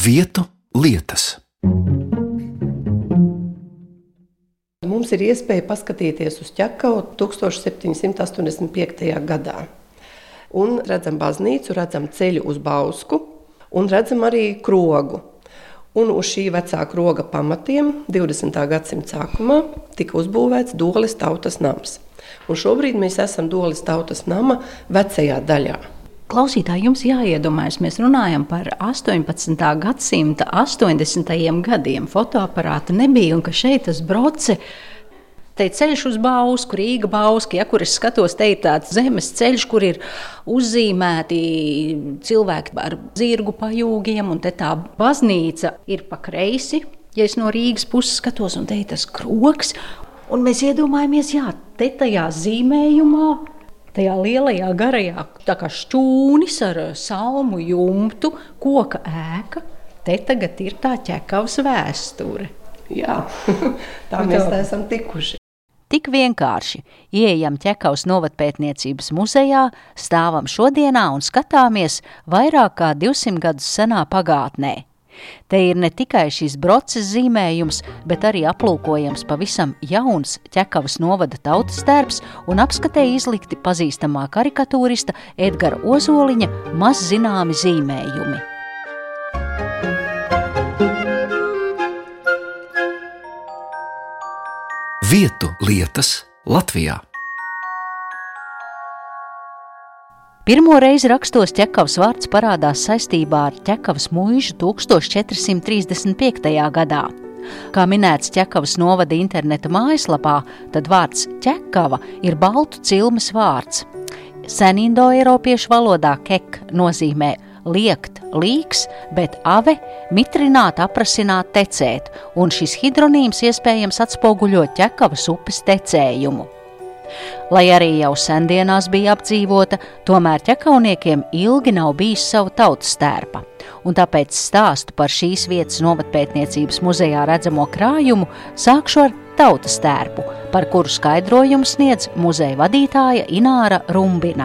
Vietu lietas. Mums ir iespēja paskatīties uz Ķekavu 1785. gadā. Un redzam baznīcu, redzam ceļu uz Bausku un redzam arī krogu. Un uz šī vecā kroga pamatiem 20. gadsimta sākumā tika uzbūvēts Doles tautas nams. Un šobrīd mēs esam Doles tautas nama vecajā daļā. Klausītāji, jums jāiedomājas, mēs runājam par 18. gadsimta 80. gadiem. Fotoaparāta nebija, un ka šeit tas broce, te ir ceļš uz Bausku, Rīga Bauska, ja, kur es skatos, te ir tāds zemes ceļš, kur ir uzzīmēti cilvēki ar zirgu pajūgiem, un te tā baznīca ir pa kreisi, ja es no Rīgas puses skatos, un te ir tas krogs, un mēs iedomājamies, jā, te tajā zīmējumā, tajā lielajā, garajā, tā kā šķūnis ar salmu jumtu, koka ēka, te tagad ir tā Ķekavas vēsture. Jā, tā mēs esam tikuši. Tik vienkārši ieejam Ķekavas novatpētniecības muzejā, stāvam šodienā un skatāmies vairāk kā 200 gadus senā pagātnē. Te ir ne tikai šis broces zīmējums, bet arī aplūkojams pavisam jauns Ķekavas novada tautas tērps un apskatē izlikti pazīstamā karikatūrista Edgara Ozoliņa maz zināmi zīmējumi. Vietu lietas Latvijā. Pirmo reizi rakstos Ķekavas vārds parādās saistībā ar Ķekavas muižu 1435. gadā. Kā minēts Ķekavas novada interneta mājaslapā, tad vārds Ķekava ir baltu cilmes vārds. Senindoeiropiešu valodā kek nozīmē liekt, līks, bet ave mitrināt, aprasināt, tecēt, un šis hidronīms iespējams atspoguļo Ķekavas upes tecējumu. Lai arī jau sendienās bija apdzīvota, tomēr ķekauniekiem ilgi nav bijis savu tautas tērpa, un tāpēc stāstu par šīs vietas novatpētniecības muzejā redzamo krājumu sākšu ar tautas tērpu, par kuru skaidrojumu sniedz muzeja vadītāja Ināra Rumbina.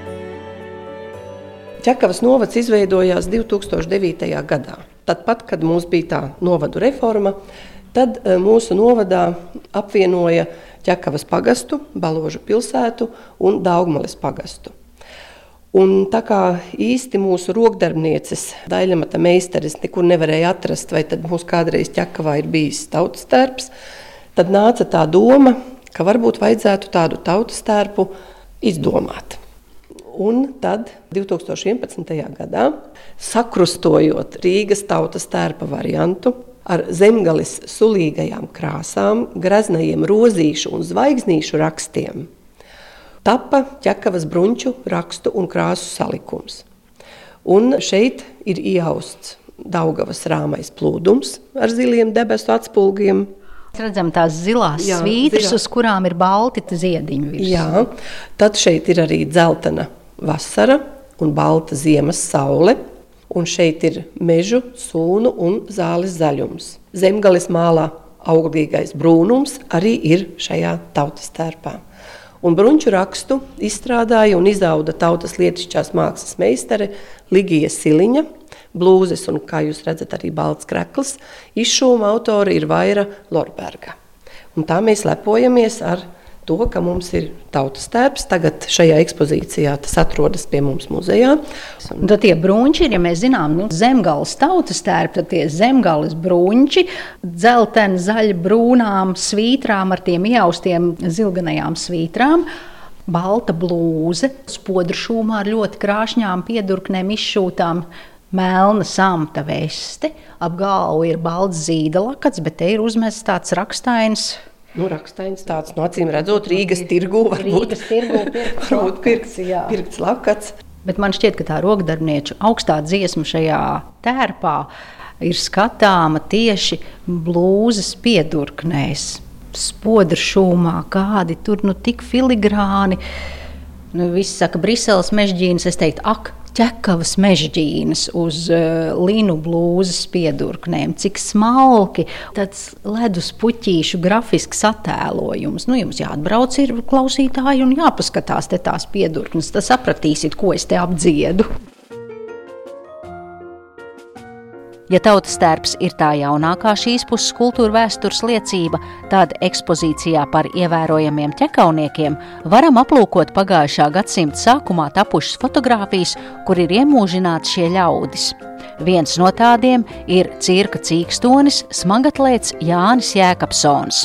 Ķekavas novads izveidojās 2009. gadā. Tad pat, kad mums bija tā novadu reforma, tad mūsu novadā apvienoja Ķekavas pagastu, Baložu pilsētu un Daugmales pagastu. Un tā kā īsti mūsu rokdarbnieces, daļamata meistaris nekur nevarēja atrast, vai tad mums kādreiz Ķekavā ir bijis tautas tērps, tad nāca tā doma, ka varbūt vajadzētu tādu tautas tērpu izdomāt. Un tad 2011. gadā, sakrustojot Rīgas tautas tērpa variantu, ar zemgales sulīgajām krāsām, greznajiem rozīšu un zvaigznīšu rakstiem, tapa Ķekavas bruņču rakstu un krāsu salikums. Un šeit ir iejausts Daugavas rāmais plūdums ar ziliem debesu atspulgiem. Redzam tās zilās svītras, uz kurām ir balti ziediņu virs. Jā, tad šeit ir arī dzeltena vasara un balta ziemas saule. Un šeit ir mežu, sūnu un zāles zaļums. Zemgales mālā auglīgais brūnums arī ir šajā tautas tērpā. Un bruņču rakstu izstrādāja un izauda tautas lietišķās mākslas meistare Ligija Siliņa, blūzes un, kā jūs redzat, arī balts krekls. Izšūma autori ir Vaira Lorberga. Un tā mēs lepojamies ar to, ka mums ir tautas tērps. Tagad šajā ekspozīcijā tas atrodas pie mums muzejā. Tad tie bruņči ir, ja mēs zinām, Zemgales tautas tērpi, tad tie Zemgales bruņči, dzelteni, zaļi, brūnām svītrām ar tiem ieaustiem zilganajām svītrām, balta blūze, spodru šūmā ar ļoti krāšņām piedurknēm izšūtām, melna samta veste, ap galvu ir balts zīdalakats, bet te ir uzmests tāds rakstains. Rakstains tāds, acīm redzot, Rīgas tirgū varbūt pirkts lakats. Bet man šķiet, ka tā rokdarbnieču augstā dziesma šajā tērpā ir skatāma tieši blūzes piedurknēs, spodru šūmā, kādi tur tik filigrāni. Visi saka, Briseles mežģīnas, es teiktu, Ķekavas mežģīnas uz linu blūzes piedurknēm, cik smalki, tāds ledus puķīšu grafisks attēlojums. Jums jāatbrauc ir klausītāji un jāpaskatās te tās piedurknes, tad sapratīsiet, ko es te apdziedu. Ja tautas tērps ir tā jaunākā šīs puses kultūra vēstures liecība, tad ekspozīcijā par ievērojamiem ķekauniekiem varam aplūkot pagājušā gadsimta sākumā tapušas fotogrāfijas, kur ir iemūžināti šie ļaudis. Viens no tādiem ir cirka cīkstonis smagatlēts Jānis Jēkabsons.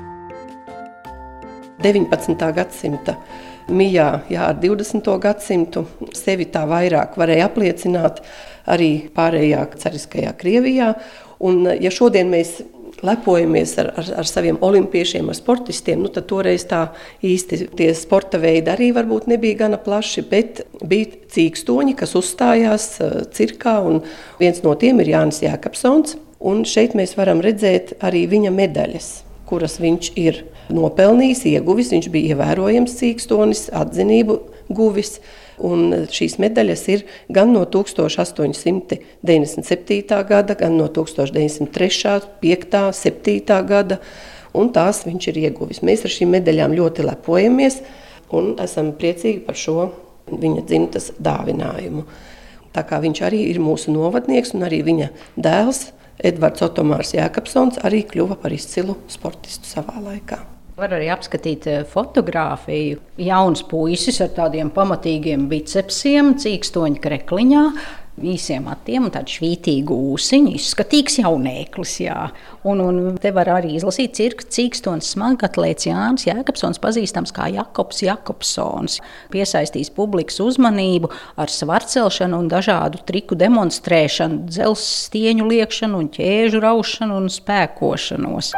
19. gadsimta mijā, ar 20. gadsimtu sevi tā vairāk varēja apliecināt arī pārējā cariskajā Krievijā. Un, ja šodien mēs lepojamies ar saviem olimpiešiem, ar sportistiem, tad toreiz tā īsti tie sporta veidi arī varbūt nebija gana plaši, bet bija cīkstoņi, kas uzstājās cirkā, un viens no tiem ir Jānis Jēkabsons. Un šeit mēs varam redzēt arī viņa medaļas, kuras viņš ir nopelnījis, ieguvis. Viņš bija ievērojams cīkstonis, atzinību guvis. Un šīs medaļas ir gan no 1897. gada, gan no 1903., 5., 7. gada, un tās viņš ir ieguvis. Mēs ar šīm medaļām ļoti lepojamies un esam priecīgi par šo viņa dzimtas dāvinājumu. Tā kā viņš arī ir mūsu novadnieks, un arī viņa dēls Edvards Otomārs Jēkabsons arī kļuva par izcilu sportistu savā laikā. Var arī apskatīt fotogrāfiju. Jauns puisis ar tādiem pamatīgiem bicepsiem, cīkstoņa krekliņā, īsiem matiem un tādu švītīgu ūsiņu. Izskatīgs jaunēklis, jā. Un te var arī izlasīt cirka cīkstonis smagatlēts Jānis Jēkabsons, pazīstams kā Jakobs Jakobsons. Piesaistīs publikas uzmanību ar svarcelšanu un dažādu triku demonstrēšanu, dzelzs stieņu liekšanu un ķēžu raušanu un spēkošanos.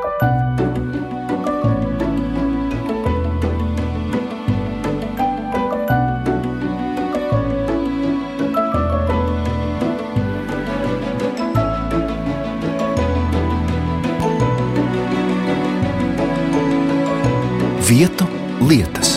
Vietu lietas.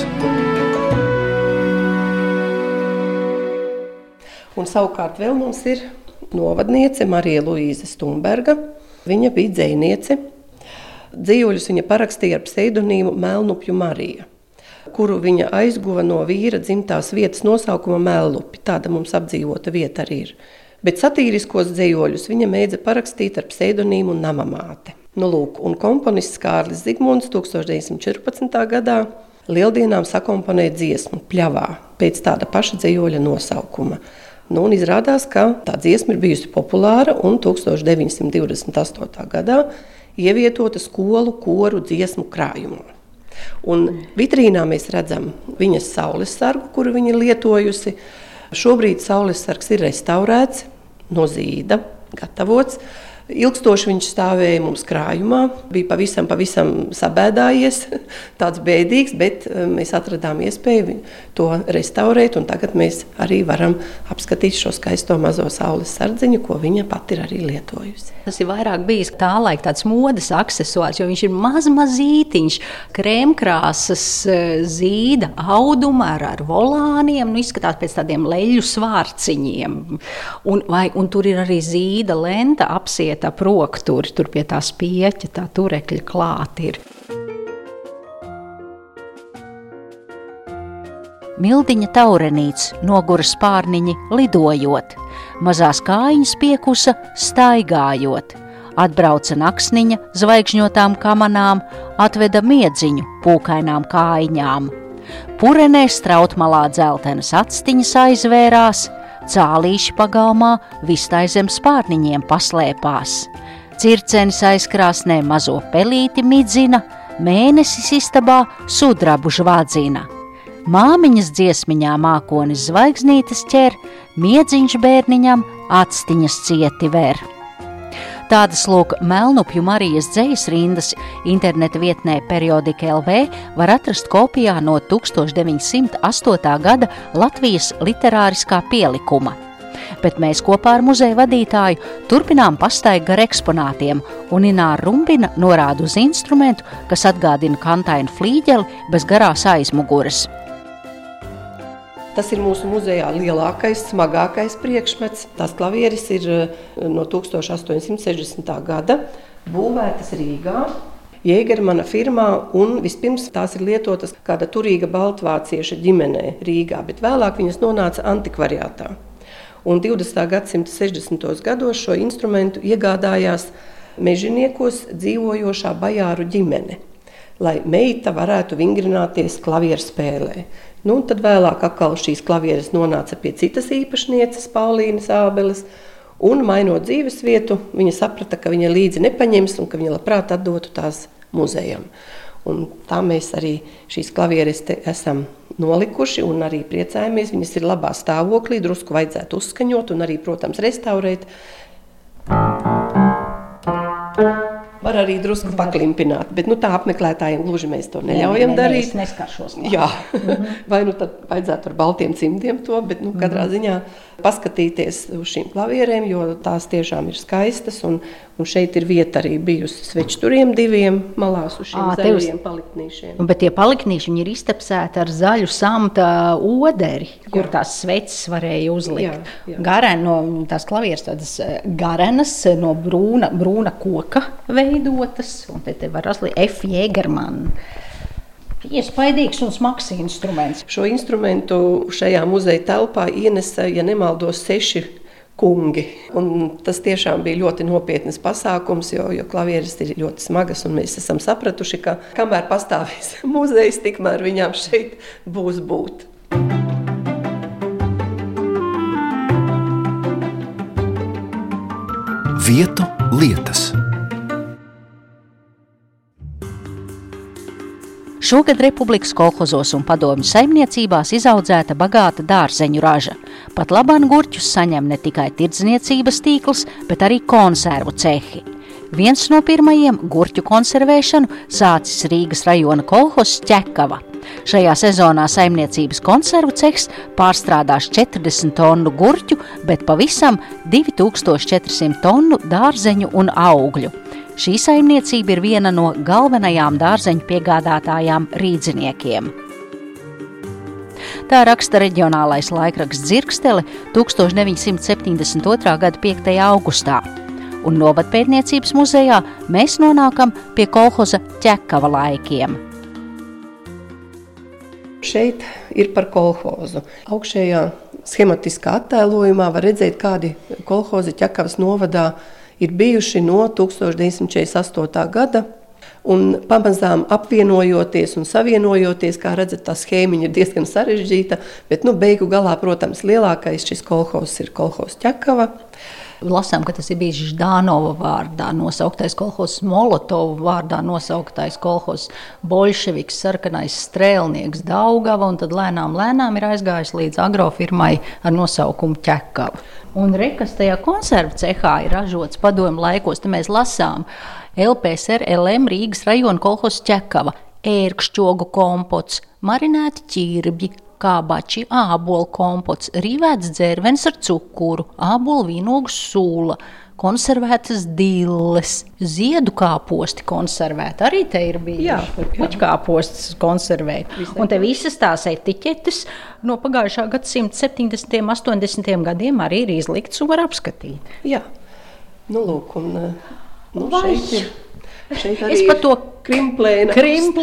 Un savukārt vēl mums ir novadniece Marija Luīze Stumberga. Viņa bija dzejniece. Dzīvoļus viņa parakstīja ar pseidonīmu Melnupju Marija, kuru viņa aizguva no vīra dzimtās vietas nosaukuma Mellupi. Tāda mums apdzīvota vieta arī ir. Bet satīriskos dzīvoļus viņa mēdza parakstīt ar pseidonīmu Namamāte. Un komponists Kārlis Zigmunds 1914. gadā lieldienām sakomponēja dziesmu Pļavā pēc tāda paša dzīvoļa nosaukuma. Un izrādās, ka tā dziesma ir bijusi populāra un 1928. gadā ievietota skolu koru dziesmu krājumā. Un vitrīnā mēs redzam viņas saules sargu, kuru viņa lietojusi. Šobrīd saules sargs ir restaurēts, no zīda gatavots. Ilgstoši viņš stāvēja mums krājumā, bija pavisam sabēdājies, tāds bēdīgs, bet mēs atradām iespēju to restaurēt, un tagad mēs arī varam apskatīt šo skaisto mazo saules sardziņu, ko viņa pati ir arī lietojusi. Tas ir vairāk bijis tā laika tāds modes aksesuārs, jo viņš ir mazītiņš, krēmkrāsas zīda auduma ar volāniem, izskatās pēc tādiem leļu svārciņiem, un tur ir arī zīda lenta apsiet ap roku, tur pie tā spieķa, tā turekļa klāt ir. Mildiņa taurenīts, nogura spārniņi lidojot, mazās kājiņas piekusa staigājot, atbrauca naksniņa zvaigžņotām kamanām, atveda miedziņu pūkainām kājiņām. Purenē strautmalā dzeltenas actiņas aizvērās, cālīši pagalmā vistai zem spārniņiem paslēpās. Circenis aizkrāsnē mazo pelīti midzina, mēnesis istabā sudrabu žvadzina. Māmiņas dziesmiņā mākonis zvaigznītes ķer, miedziņš bērniņam actiņas cieti ver. Tādas lūk Melnupju Marijas dzejas rindas interneta vietnē Periodika LV var atrast kopijā no 1908. gada Latvijas literāriskā pielikuma. Bet mēs kopā ar muzeja vadītāju turpinām pastaigu gar eksponātiem, un Ināra Rumbina norāda uz instrumentu, kas atgādina kantainu flīģeli bez garās aizmuguras. Tas ir mūsu muzejā lielākais, smagākais priekšmets. Tās klavieres ir no 1860. gada, būvētas Rīgā, Jēgermana firmā, un vispirms tās ir lietotas kāda turīga baltvācieša ģimenē Rīgā, bet vēlāk viņas nonāca antikvariātā. Un 20. gadsimta 60. gados šo instrumentu iegādājās mežiniekos dzīvojošā bajāru ģimene, lai meita varētu vingrināties klavieru spēlē. Tad vēlāk atkal šīs klavieres nonāca pie citas īpašnieces, Paulīnas Ābeles, un mainot dzīves vietu, viņa saprata, ka viņa līdzi nepaņems un ka viņa labprāt atdotu tās muzejam. Un tā mēs arī šīs klavieres te esam nolikuši un arī priecājamies. Viņas ir labā stāvoklī, drusku vajadzētu uzskaņot un arī, protams, restaurēt. Var arī drusku paklimpināt, bet tā apmeklētājiem gluži mēs to neļaujam darīt. Es neskaršos. Jā, vai tad vajadzētu ar baltiem cimdiem to, bet katrā ziņā paskatīties uz šīm klavierēm, jo tās tiešām ir skaistas un šeit ir vieta arī bijusi svečturiem 2 malās uz šiem zaļajiem paliknīšiem. Bet tie paliknīši, viņi ir iztapsēti ar zaļu samta oderi, kur tās sveces varēja uzlikt. Tās klavieres tādas garenas, no brūna koka veidotas, un te var rasli F. Jēgerman. Iespaidīgs un smags instruments. Šo instrumentu šajā muzeja telpā ienesa, ja nemaldos, 6 kungi. Un tas tiešām bija ļoti nopietnas pasākums, jo klavieres ir ļoti smagas, un mēs esam sapratuši, ka kamēr pastāvēs muzejs, tikmēr viņām šeit būs būt. Vietu lietas. Šogad Republikas kolhozos un padomju saimniecībās izaudzēta bagāta dārzeņu raža. Pat labāk gurķus saņem ne tikai tirdzniecības tīkls, bet arī konservu cehi. Viens no pirmajiem gurķu konservēšanu sācis Rīgas rajona kolhozs Ķekava. Šajā sezonā saimniecības konservu cehs pārstrādās 40 tonu gurķu, bet pavisam 2400 tonu dārzeņu un augļu. Šī saimniecība ir viena no galvenajām dārzeņu piegādātājām rīdziniekiem. Tā raksta reģionālais laikraksts Dzirkstele 1972. gada 5. augustā. Un Novadpētniecības muzejā mēs nonākam pie kolhoza Ķekava laikiem. Šeit ir par kolhozu. Augšējā schematiskā attēlojumā var redzēt, kādi kolhozi Ķekavas novadā ir bijuši no 1948. gada, un pamazām apvienojoties un savienojoties, kā redzat, tā schēmiņa ir diezgan sarežģīta, bet beigu galā, protams, lielākais šis kolhozs ir kolhozs Ķekava. Lasām, ka tas ir bijis Ždānova vārdā nosauktais kolhozs, Molotova vārdā nosauktais kolhozs, Boļševiks, sarkanais strēlnieks Daugava, un tad lēnām ir aizgājis līdz agrofirmai ar nosaukumu Ķekava. Un kas tajā konservu cehā ir ražots padomju laikos, te mēs lasām LPSR LM Rīgas rajona kolhozs Ķekava, ērkšķogu kompots, marinēti ķirbji, kābači, ābolu kompots, rīvēts dzērvens ar cukuru, ābolu vīnogu sula, konservētas dilles, ziedu kāposti konservēti. Arī te ir bijuši puķkāpostas konservēti. Un te visas tās etiķetes no pagājušā gadsimta 70. 80. gadiem arī ir izlikts un var apskatīt. Jā, lūk, un šeit arī es par to krimplēna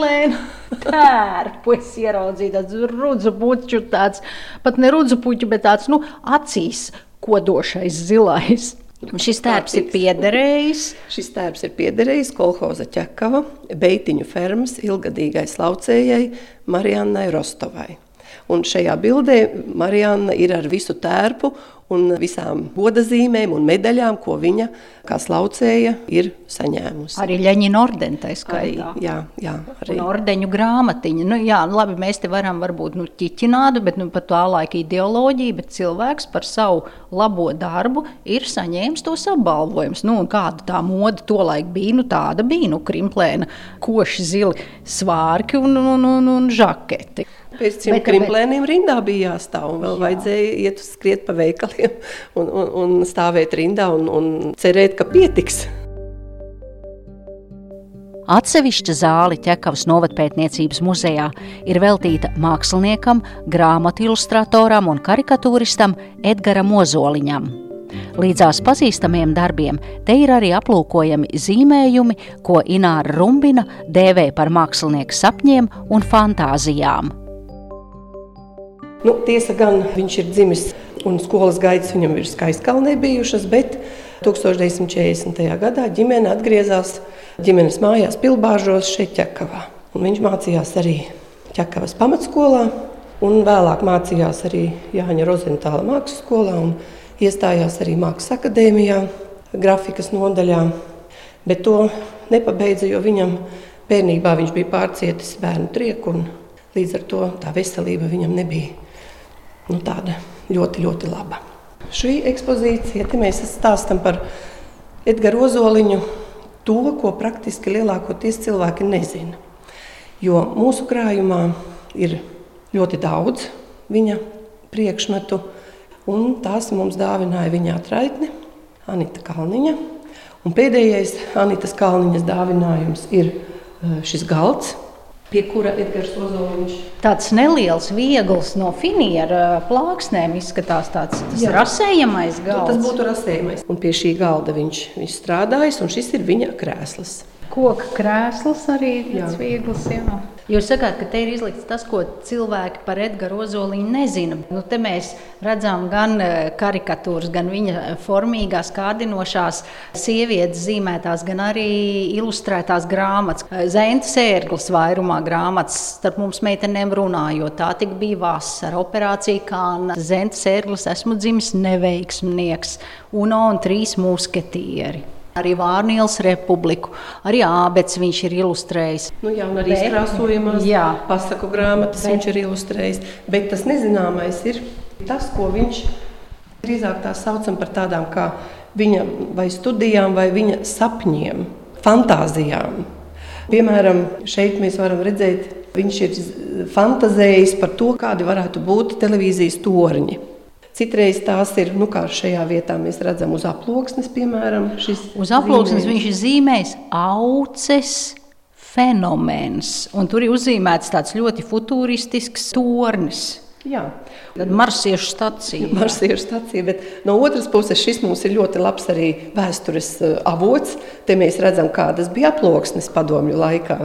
tērpu es ieraudzīju, tāds rudzu puķu, pat ne rudzu puķu, bet tāds, acīs kodošais zilais. Šis tērps ir piederējis? Šis tērps ir piederējis kolhoza Ķekava, Beitiņu fermas ilgadīgai slaucējai Mariannai Rostovai. Un šajā bildē Marianna ir ar visu tērpu un visām godazīmēm un medaļām, ko viņa, kā slaucēja, ir saņēmusi. Arī Ļeņina ordentai skaitā. Jā, arī. Un ordeņu grāmatiņa. Labi, mēs te varam varbūt ķiķināt, bet par tā laika ideoloģiju, bet cilvēks par savu labo darbu ir saņēmis tos apbalvojumus. Un kāda tā moda tolaik bija, tāda bija, krimplēna, koši zili svārki un žaketi. Pēc šiem krimplēniem rindā bija jāstāv, un vēl vajadzēja iet skriet pa veikaliem un stāvēt rindā un cerēt, ka pietiks. Atsevišķa zāle Ķekavas Novadpētniecības muzejā ir veltīta māksliniekam, grāmatu ilustratoram un karikatūristam Edgaram Ozoliņam. Līdzās pazīstamiem darbiem te ir arī aplūkojami zīmējumi, ko Ināra Rumbina dēvē par mākslinieku sapņiem un fantāzijām. Tiesa gan viņš ir dzimis un skolas gaitas viņam ir Skaistkalnē bijušas, bet 1940. gadā ģimene atgriezās ģimenes mājās Pilbāžos šeit Ķekavā. Un viņš mācījās arī Ķekavas pamatskolā, un vēlāk mācījās arī Jāņa Rozentāla mākslas skolā un iestājās arī Mākslas akadēmijā, grafikas nodaļā, bet to nepabeidza, jo viņam bērnībā viņš bija pārcietis bērnu trieku, un līdz ar to tā veselība viņam nebija tāda ļoti, ļoti laba. Šī ekspozīcija, te mēs stāstam par Edgaru Ozoliņu, to, ko praktiski lielākoties cilvēki nezina. Jo mūsu krājumā ir ļoti daudz viņa priekšmetu, un tās mums dāvināja viņa atraitne, Anita Kalniņa. Un pēdējais Anitas Kalniņas dāvinājums ir šis galds, pie kura Edgars Ozoliņš. Tāds neliels, viegls no finiera plāksnēm izskatās tāds rasējamais galds. Tas būtu rasējamais. Un pie šī galda viņš strādājis, un šis ir viņa krēsls. Koka krēsls arī tāds viegls, jā. Jūs sakāt, ka te ir izlikts tas, ko cilvēki par Edgaru Ozoliņu nezina. Te mēs redzam gan karikatūras, gan viņa formīgās, kārdinošās sievietes zīmētās, gan arī ilustrētās grāmatas. Zentes Ērglis vairumā grāmatas, starp mums meitenēm runājot. Tā tik bija vasara, operācija Kāna. Zentes Ērglis, esmu dzimis neveiksmnieks, Uno un 3 musketieri. Arī Vārnīlas republiku, arī Ābets viņš ir ilustrējis. Un arī izkrāsojamās pasaku grāmatas viņš ir ilustrējis. Bet tas nezināmais ir tas, ko viņš drīzāk tā saucam par tādām kā viņa vai studijām vai viņa sapņiem, fantāzijām. Piemēram, šeit mēs varam redzēt, viņš ir fantazējis par to, kādi varētu būt televīzijas torņi. Citreiz tās ir, kā šajā vietā mēs redzam uz aploksnes, piemēram. Uz aploksnes viņš ir zīmējis auces fenomens, un tur ir uzzīmēts tāds ļoti futuristisks tornis. Jā. Tad marsiešu stacija. Marsiešu stacija, bet no otras puses šis mums ir ļoti labs arī vēstures avots. Te mēs redzam, kādas bija aploksnes padomju laikā,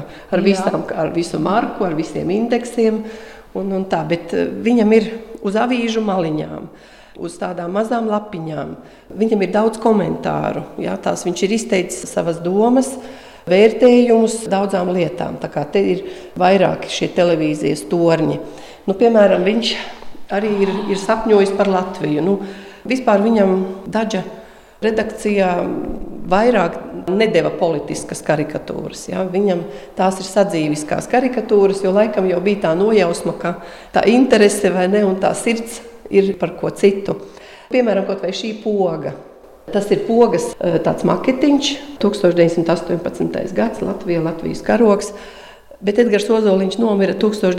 ar visu marku, ar visiem indeksiem. Un tā, bet viņam ir uz avīžu maliņām, uz tādām mazām lapiņām. Viņam ir daudz komentāru. Tās viņš ir izteicis savas domas, vērtējumus daudzām lietām. Tā kā te ir vairāki šie televīzijas torņi. Piemēram, viņš arī ir sapņojis par Latviju. Vispār viņam Daģa redakcijā vairāk nedeva politiskas karikatūras. Viņam tās ir sadzīviskās karikatūras, jo laikam jau bija tā nojausma, ka tā interese vai ne, un tā sirds ir par ko citu. Piemēram, kaut vai šī poga. Tas ir pogas tāds maketiņš, 1918. gads, Latvijas karogs. Bet Edgars Ozoliņš nomira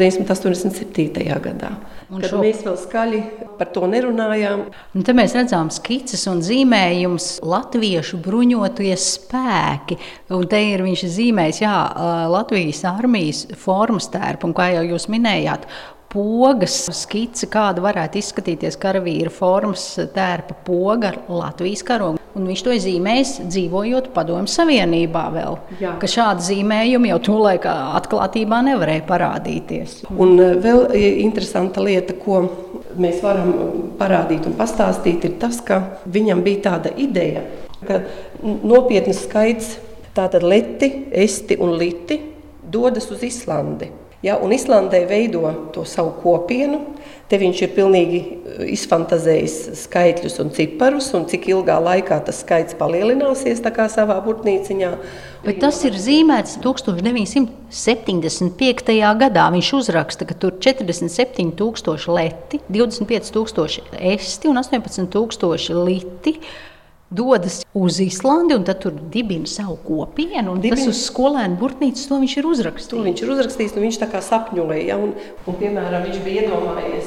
1987. gadā, kad mēs vēl skaļi par to nerunājām. Un te mēs redzam skices un zīmējums latviešu bruņotie spēki. Un te ir viņš zīmējis, Latvijas armijas formas tērpu, un kā jau jūs minējāt, pogas skice, kāda varētu izskatīties karavīra formas tērpa poga ar Latvijas karogu. Un viņš to ir zīmējis, dzīvojot Padomju Savienībā vēl. Ka šādi zīmējumi jau tolaik atklātībā nevarēja parādīties. Un vēl interesanta lieta, ko mēs varam parādīt un pastāstīt, ir tas, ka viņam bija tāda ideja, ka nopietnas skaits, tātad leti, esti un liti, dodas uz Islandi. Un Islandē veido to savu kopienu. Te viņš ir pilnīgi izfantazējis skaitļus un ciparus, un cik ilgā laikā tas skaits palielināsies tā kā savā burtnīciņā. Bet tas ir zīmēts 1975. gadā. Viņš uzraksta, ka tur 47,000 leti, 25,000 esti un 18,000 liti dodas uz Islandi, un tad tur dibina savu kopienu, un tas uz skolēnu burtnīcas to viņš ir uzrakstījis. To viņš ir uzrakstījis, un viņš tā kā sapņoja, un piemēram, viņš bija iedomājies,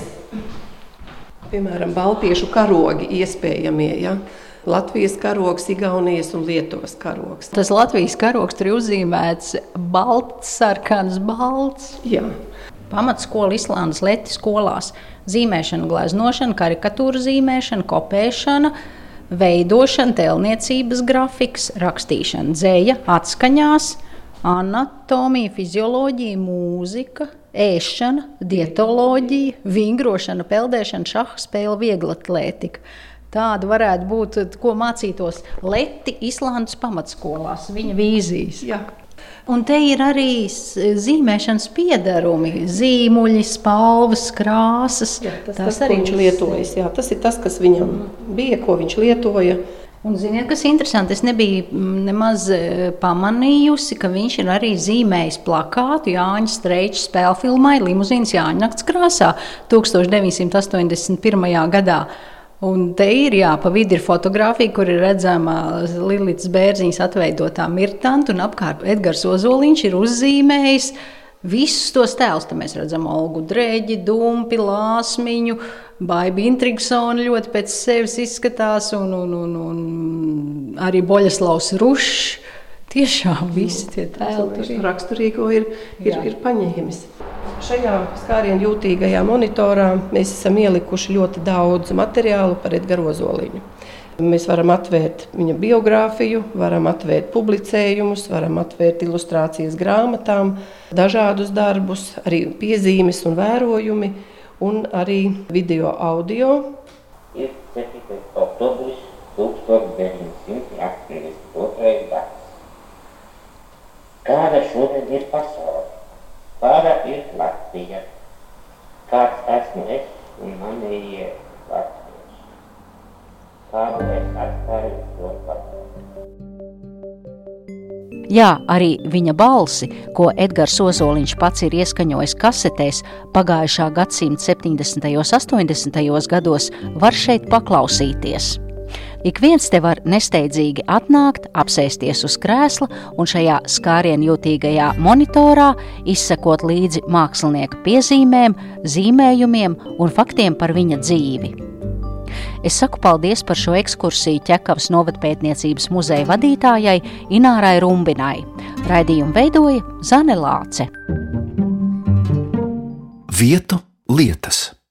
baltiešu karogi iespējamie, Latvijas karogs, Igaunijas un Lietuvas karogs. Tas Latvijas karogs tur ir uzzīmēts balts, sarkans, balts. Jā. Pamatskola Islandes leti skolās. Zīmēšana, gleznošana, karikatūra zīmēšana, kopēšana, veidošana, tēlniecības grafiks, rakstīšana, dzeja, atskaņās, anatomija, fizioloģija, mūzika, ēšana, dietoloģija, vingrošana, peldēšana, šaha spēle, vieglatlētika. Tāda varētu būt, ko mācītos Leti Islandes pamatskolās, viņa vīzijas. Jā. Un te ir arī zīmēšanas piedarumi, zīmuļi, spalvas, krāsas. Jā, tas arī viņš lietojas. Jā, tas ir tas, kas viņam bija, ko viņš lietoja. Un ziniet, kas interesanti, es nebiju nemaz pamanījusi, ka viņš ir arī zīmējis plakātu Jāņa Streiča spēlfilmai Limuzīnas Jāņa nakts krāsā 1981. gadā. Un te ir, pa vidu ir fotografija, kur ir redzama Lilitas Bērziņas atveidotā mirtanta, un apkārt Edgars Ozoliņš ir uzzīmējis visus tos tēlus. Te mēs redzam Olgu Dreģi, Dumpi, Lāsmiņu, Baibi Intrigsoni ļoti pēc sevis izskatās, un arī Boļeslavs Rušs. Tiešām visi tie tēli. Raksturīgo ir paņēmis. Šajā skārienu jūtīgajā monitorā mēs esam ielikuši ļoti daudz materiālu par Edgaru Ozoliņu. Mēs varam atvērt viņa biogrāfiju, varam atvērt publicējumus, varam atvērt ilustrācijas grāmatām, dažādus darbus, arī piezīmes un vērojumi, un arī video audio. Ir 7. oktobris 1982. gads. Kāda šodien ir pasaule? Kāda ir Latvija? Kāds esmu es un manējie latvieši? Kādu es atstāju to pasauli? Jā, arī viņa balsi, ko Edgars Ozoliņš pats ir ieskaņojis kasetēs pagājušā gadsimta 70. un 80. gados, var šeit paklausīties. Ik viens te var nesteidzīgi atnākt, apsēsties uz krēsla un šajā skārienjūtīgajā monitorā izsekot līdzi mākslinieka piezīmēm, zīmējumiem un faktiem par viņa dzīvi. Es saku paldies par šo ekskursiju Ķekavas novadpētniecības muzeja vadītājai Inārai Rumbinai. Raidījumu veidoja Zane Lāce. Vietu lietas.